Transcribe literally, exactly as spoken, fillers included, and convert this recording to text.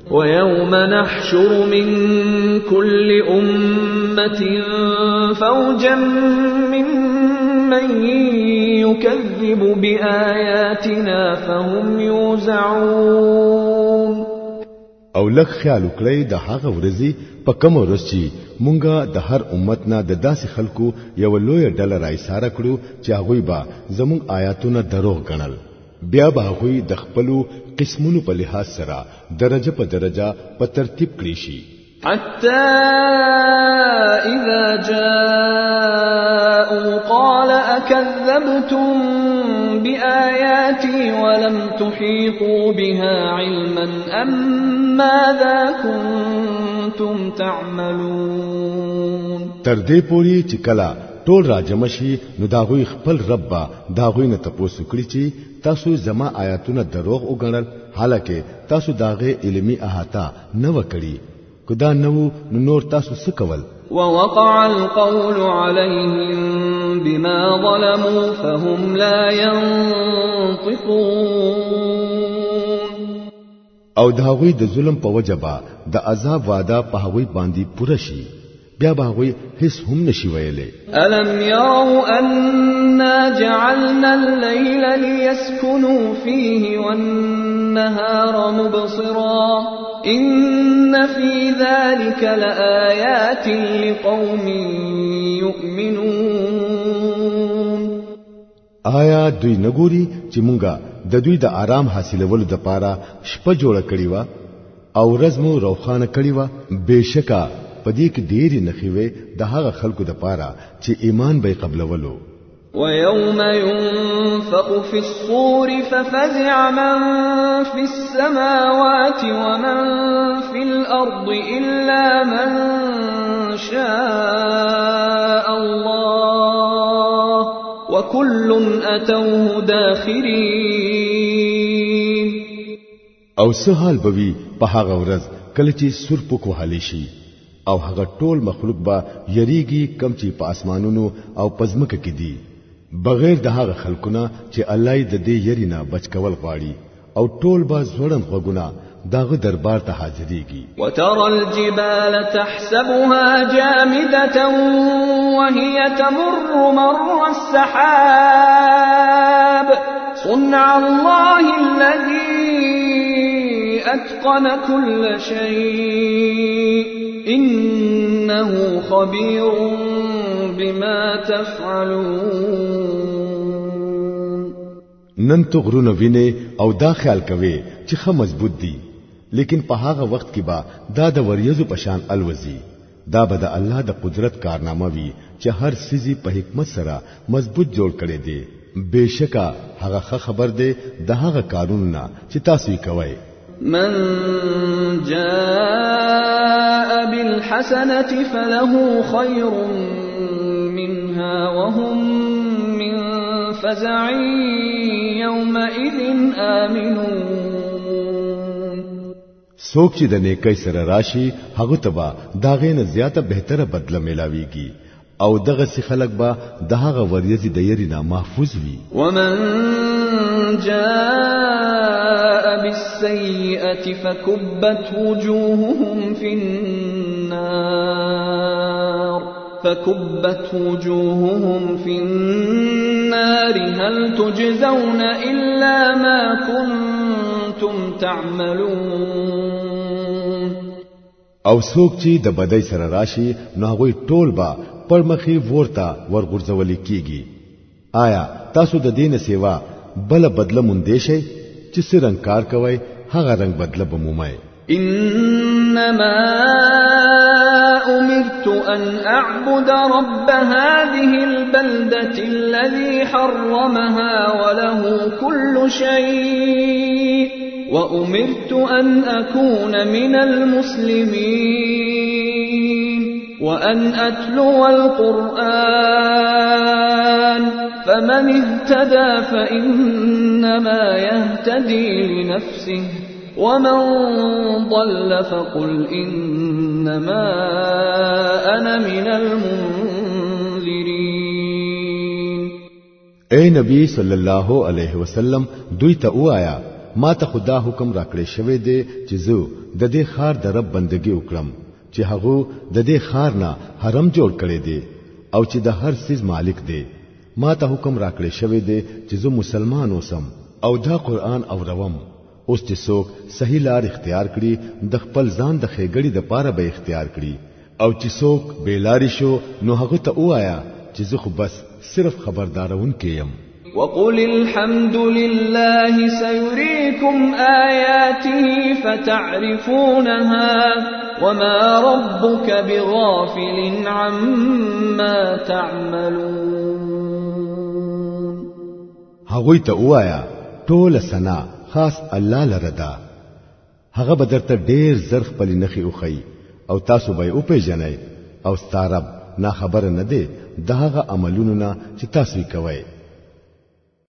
ويوم نحشر من كل أمة فوجا ممن يكذب بآياتنا فهم يوزعون. او لک خیال وکړئ د هغه ورځې په کوم ورځ چې مونږه د هر امت نه د داسې خلکو یو لوی ډله راایساره کړو چې هغه به زموږ آیاتونه دروغ ګڼل، بیا به هغه د خپلو قسمونو په لحاظ سره درجه په درجه په ترتیب کړی شي. حتى إذا جاءوا قال أكذبتم بآياتي ولم تحيطوا بها علما أم ماذا كنتم تعملون. تر دې پوری چې کلا ټول راجمشي نو داغوی خپل رب داغوی نه تاسو کړی چې تاسو زما آیاتونه دروغ وګڼل، حالکه تاسو داغه علمي احاطه نه وکړي. کدا نو نور تاسو څه کول؟ ووقع القول عليهم بما ظلموا فهم لا ينطقون. او داوی د ظلم په وجبا د عذاب وعده په هغوی باندې پوره شي، بیا به هغوی هیڅ هم نشي ویلې. الم يروا أنا جعلنا الليل ليسكنوا فيه والنهار مبصرا إن في ذلك لآيات لقوم يؤمنون. آیا دوی نګوري چې مونږه د دوی د آرام حاصلولو د پاره شپه جوړه کړې و او ورځ مو روخانه کړې و؟ بهشکه پدې کې ډېری نخې وې د هغه خلکو د پاره چې ایمان به قبلولو. ويوم ينفخ في الصور ففزع من في السماوات ومن في الأرض إلا من شاء الله وكل أتوه داخرين. او سهال بوي په هغه ورځ کله چې سور پکو حالي شي او هغه ټول مخلوق با یریږي کم چې په اسمانونو او پزمکه کې دي بغیر د هغه خلقونه چې الله دې دې یرینا بچ کول غواړي، او ټول با زوړن غوګونه داغه دربار ته حاضرېږي. وترى الجبال تحسبها جامدة وهي تمر مر السحاب صنع الله الذي أتقن كل شيء إنه خبير بما تفعلون. نن تو غرونه ویني او دا خیال کوي چې خه مضبوط دي، لیکن په هغه وخت کې با دا د وریځو پشان الوزي. دا به د الله د قدرت کارنامه وي چې هر سيزي په حکمت سره مضبوط جوړ کړي دي. بهشکه هغه خبر دی د هغه کارونه چې تاسو یې کوي. من جاء بالحسنة فله خير منها وهم من فزع يومئذ آمنون. څوک چې د نیکۍ سره راشي هغه تبا داغه نه زیاته بهتره بدله ملاويږي، او دغه سي خلق با دغه وریځي د یرینا محفوظ وي. ومن جاء بالسيئة فكبت وجوههم في النار فكبت وجوههم في النار هل تجزون إلا ما كنتم تعملون. او څوک چې د بدای سره راشي نو هغه ټول با پرمخي ورتا ورغورځول کیږي. آیا تاسو د دین سیوا بل بدله مونږ شي چې سرنګ کار کوي هغه رنگ بدله بمومای. انما امرت ان اعبد رب هذه البلدة الذي حرمها وله كل شيء وامرت ان اكون من المسلمين وان اتلو القرآن فمن اهتدى فانما يهتدي لنفسه ومن ضل فقل انما انا من المنذرين. اے نبی صلی الله علیه وسلم دوی ته وایا ما ته خدا حکم راکړی شوی دی چې زه د دې خار د رب بندگی وکړم چې هغه د دې خار نه حرم جوړ کړی دی او چې د هر سیز مالک دی ما ته حکم راکړی شوی دی چې زه مسلمان اوسم او دا قران اوروم اوس چې څوک صحیح لار اختیار کړي د خپل ځان د خېګړې د پاره به اختیار کړي او چې څوک بیلاری شو نو هغه ته وایا چې زه خو بس صرف خبردارون کېم وقل الحمد لله سيريكم آياته فتعرفونها وما ربك بغافل عما تعملون هغه ته وایا ټول سنا خاص الله لردا هغه بدرته ډیر زر خپل نخي اوخی او تاسو به او پیژنئ او ستارب نا خبر نه دی دغه عملونو نه چې تاسو کوي